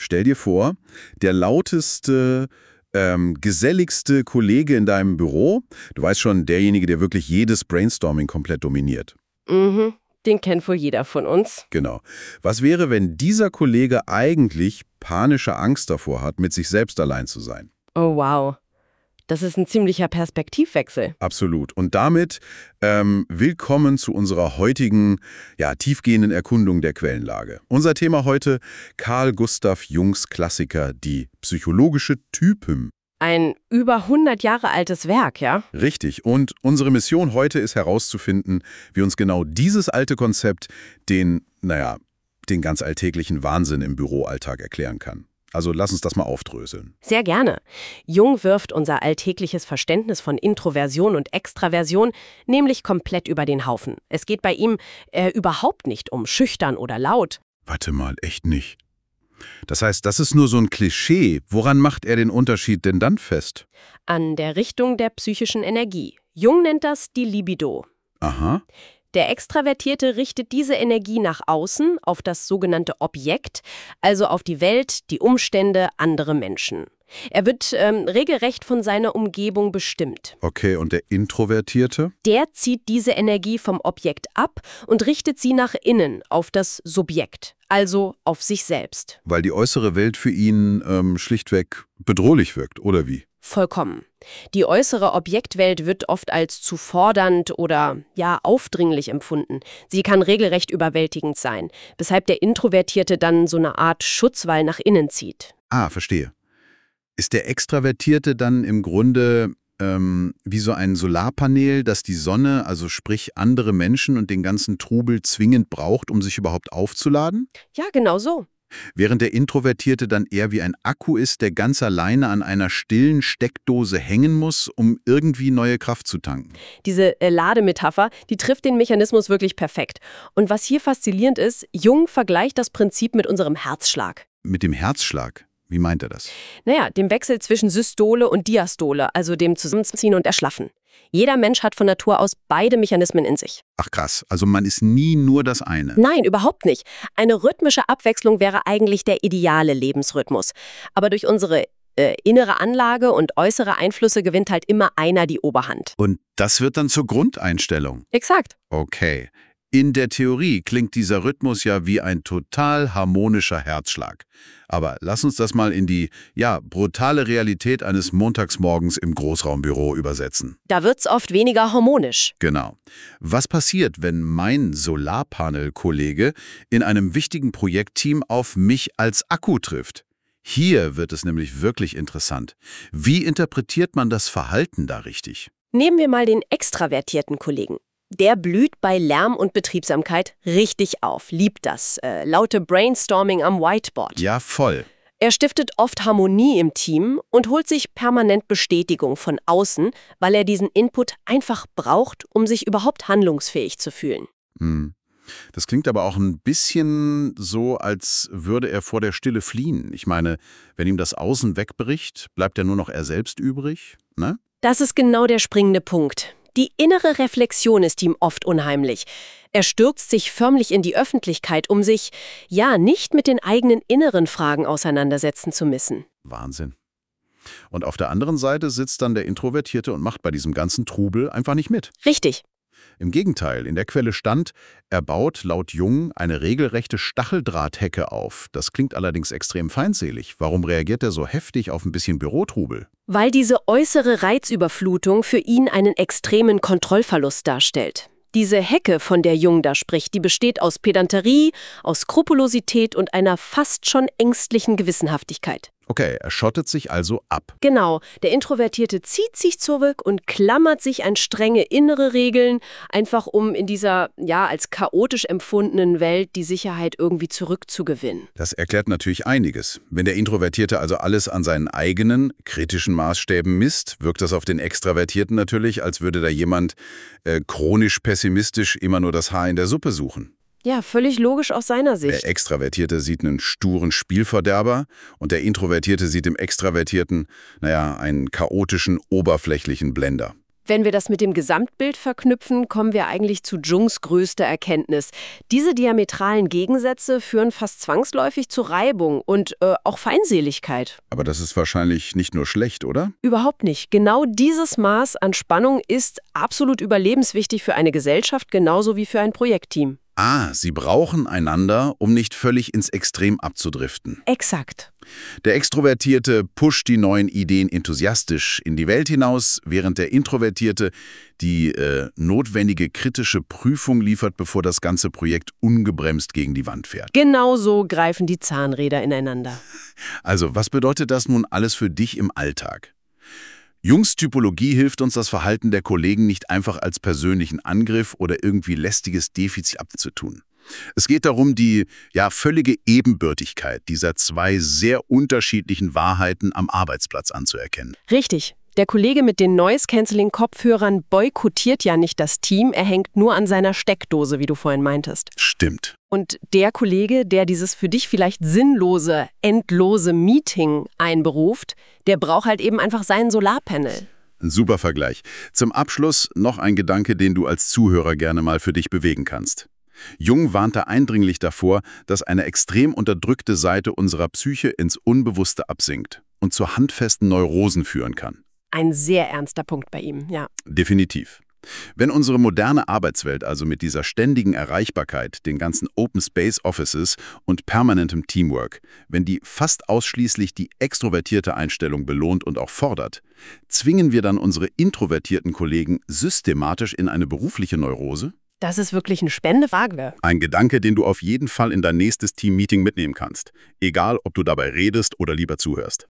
Stell dir vor, der lauteste, geselligste Kollege in deinem Büro, du weißt schon, derjenige, der wirklich jedes Brainstorming komplett dominiert. Mhm, den kennt wohl jeder von uns. Genau. Was wäre, wenn dieser Kollege eigentlich panische Angst davor hat, mit sich selbst allein zu sein? Oh wow, das ist ein ziemlicher Perspektivwechsel. Absolut. Und damit willkommen zu unserer heutigen, tiefgehenden Erkundung der Quellenlage. Unser Thema heute: Carl Gustav Jungs Klassiker, die psychologische Typen. Ein über 100 Jahre altes Werk, ja? Richtig. Und unsere Mission heute ist herauszufinden, wie uns genau dieses alte Konzept den ganz alltäglichen Wahnsinn im Büroalltag erklären kann. Also lass uns das mal aufdröseln. Sehr gerne. Jung wirft unser alltägliches Verständnis von Introversion und Extraversion nämlich komplett über den Haufen. Es geht bei ihm überhaupt nicht um schüchtern oder laut. Warte mal, echt nicht? Das heißt, das ist nur so ein Klischee. Woran macht er den Unterschied denn dann fest? An der Richtung der psychischen Energie. Jung nennt das die Libido. Aha. Der Extravertierte richtet diese Energie nach außen, auf das sogenannte Objekt, also auf die Welt, die Umstände, andere Menschen. Er wird regelrecht von seiner Umgebung bestimmt. Okay, und der Introvertierte? Der zieht diese Energie vom Objekt ab und richtet sie nach innen, auf das Subjekt, also auf sich selbst. Weil die äußere Welt für ihn schlichtweg bedrohlich wirkt, oder wie? Vollkommen. Die äußere Objektwelt wird oft als zu fordernd oder aufdringlich empfunden. Sie kann regelrecht überwältigend sein, weshalb der Introvertierte dann so eine Art Schutzwall nach innen zieht. Ah, verstehe. Ist der Extravertierte dann im Grunde wie so ein Solarpanel, das die Sonne, also sprich andere Menschen und den ganzen Trubel zwingend braucht, um sich überhaupt aufzuladen? Ja, genau so. Während der Introvertierte dann eher wie ein Akku ist, der ganz alleine an einer stillen Steckdose hängen muss, um irgendwie neue Kraft zu tanken. Diese Lademetapher, die trifft den Mechanismus wirklich perfekt. Und was hier faszinierend ist, Jung vergleicht das Prinzip mit unserem Herzschlag. Mit dem Herzschlag? Wie meint er das? Dem Wechsel zwischen Systole und Diastole, also dem Zusammenziehen und Erschlaffen. Jeder Mensch hat von Natur aus beide Mechanismen in sich. Ach krass, also man ist nie nur das eine. Nein, überhaupt nicht. Eine rhythmische Abwechslung wäre eigentlich der ideale Lebensrhythmus. Aber durch unsere innere Anlage und äußere Einflüsse gewinnt halt immer einer die Oberhand. Und das wird dann zur Grundeinstellung? Exakt. Okay. In der Theorie klingt dieser Rhythmus ja wie ein total harmonischer Herzschlag. Aber lass uns das mal in die, brutale Realität eines Montagsmorgens im Großraumbüro übersetzen. Da wird's oft weniger harmonisch. Genau. Was passiert, wenn mein Solarpanel-Kollege in einem wichtigen Projektteam auf mich als Akku trifft? Hier wird es nämlich wirklich interessant. Wie interpretiert man das Verhalten da richtig? Nehmen wir mal den extravertierten Kollegen. Der blüht bei Lärm und Betriebsamkeit richtig auf, liebt das laute Brainstorming am Whiteboard. Ja, voll. Er stiftet oft Harmonie im Team und holt sich permanent Bestätigung von außen, weil er diesen Input einfach braucht, um sich überhaupt handlungsfähig zu fühlen. Das klingt aber auch ein bisschen so, als würde er vor der Stille fliehen. Ich meine, wenn ihm das Außen wegbricht, bleibt ja nur noch er selbst übrig, ne? Das ist genau der springende Punkt. Die innere Reflexion ist ihm oft unheimlich. Er stürzt sich förmlich in die Öffentlichkeit, um sich, nicht mit den eigenen inneren Fragen auseinandersetzen zu müssen. Wahnsinn. Und auf der anderen Seite sitzt dann der Introvertierte und macht bei diesem ganzen Trubel einfach nicht mit. Richtig. Im Gegenteil, in der Quelle stand, er baut laut Jung eine regelrechte Stacheldrahthecke auf. Das klingt allerdings extrem feindselig. Warum reagiert er so heftig auf ein bisschen Bürotrubel? Weil diese äußere Reizüberflutung für ihn einen extremen Kontrollverlust darstellt. Diese Hecke, von der Jung da spricht, die besteht aus Pedanterie, aus Skrupulosität und einer fast schon ängstlichen Gewissenhaftigkeit. Okay, er schottet sich also ab. Genau, der Introvertierte zieht sich zurück und klammert sich an strenge innere Regeln, einfach um in dieser, als chaotisch empfundenen Welt die Sicherheit irgendwie zurückzugewinnen. Das erklärt natürlich einiges. Wenn der Introvertierte also alles an seinen eigenen, kritischen Maßstäben misst, wirkt das auf den Extravertierten natürlich, als würde da jemand chronisch pessimistisch immer nur das Haar in der Suppe suchen. Ja, völlig logisch aus seiner Sicht. Der Extravertierte sieht einen sturen Spielverderber und der Introvertierte sieht im Extravertierten, einen chaotischen, oberflächlichen Blender. Wenn wir das mit dem Gesamtbild verknüpfen, kommen wir eigentlich zu Jungs größter Erkenntnis. Diese diametralen Gegensätze führen fast zwangsläufig zu Reibung und auch Feindseligkeit. Aber das ist wahrscheinlich nicht nur schlecht, oder? Überhaupt nicht. Genau dieses Maß an Spannung ist absolut überlebenswichtig für eine Gesellschaft, genauso wie für ein Projektteam. Sie brauchen einander, um nicht völlig ins Extrem abzudriften. Exakt. Der Extrovertierte pusht die neuen Ideen enthusiastisch in die Welt hinaus, während der Introvertierte die notwendige kritische Prüfung liefert, bevor das ganze Projekt ungebremst gegen die Wand fährt. Genau so greifen die Zahnräder ineinander. Also, was bedeutet das nun alles für dich im Alltag? Jungs Typologie hilft uns, das Verhalten der Kollegen nicht einfach als persönlichen Angriff oder irgendwie lästiges Defizit abzutun. Es geht darum, die völlige Ebenbürtigkeit dieser zwei sehr unterschiedlichen Wahrheiten am Arbeitsplatz anzuerkennen. Richtig. Der Kollege mit den Noise-Canceling-Kopfhörern boykottiert ja nicht das Team, er hängt nur an seiner Steckdose, wie du vorhin meintest. Stimmt. Und der Kollege, der dieses für dich vielleicht sinnlose, endlose Meeting einberuft, der braucht halt eben einfach sein Solarpanel. Ein super Vergleich. Zum Abschluss noch ein Gedanke, den du als Zuhörer gerne mal für dich bewegen kannst. Jung warnte eindringlich davor, dass eine extrem unterdrückte Seite unserer Psyche ins Unbewusste absinkt und zu handfesten Neurosen führen kann. Ein sehr ernster Punkt bei ihm, ja. Definitiv. Wenn unsere moderne Arbeitswelt also mit dieser ständigen Erreichbarkeit, den ganzen Open Space Offices und permanentem Teamwork, wenn die fast ausschließlich die extrovertierte Einstellung belohnt und auch fordert, zwingen wir dann unsere introvertierten Kollegen systematisch in eine berufliche Neurose? Das ist wirklich eine spannende Frage. Ein Gedanke, den du auf jeden Fall in dein nächstes Team-Meeting mitnehmen kannst. Egal, ob du dabei redest oder lieber zuhörst.